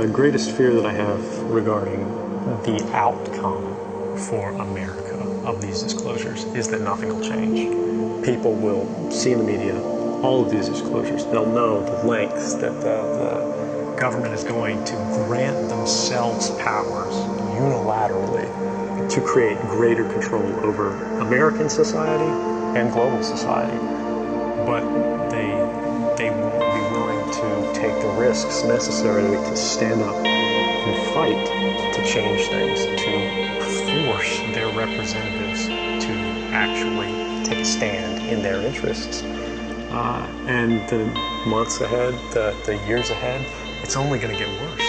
greatest fear that I have regarding the outcome for America of these disclosures is that nothing will change. People will see in the media all of these disclosures. They'll know the lengths that the government is going to grant themselves powers unilaterally to create greater control over American society and global society. But they won't be willing to take the risks necessary to stand up and fight to change things, to force their representatives to actually take a stand in their interests. And the months ahead, the years ahead, it's only going to get worse.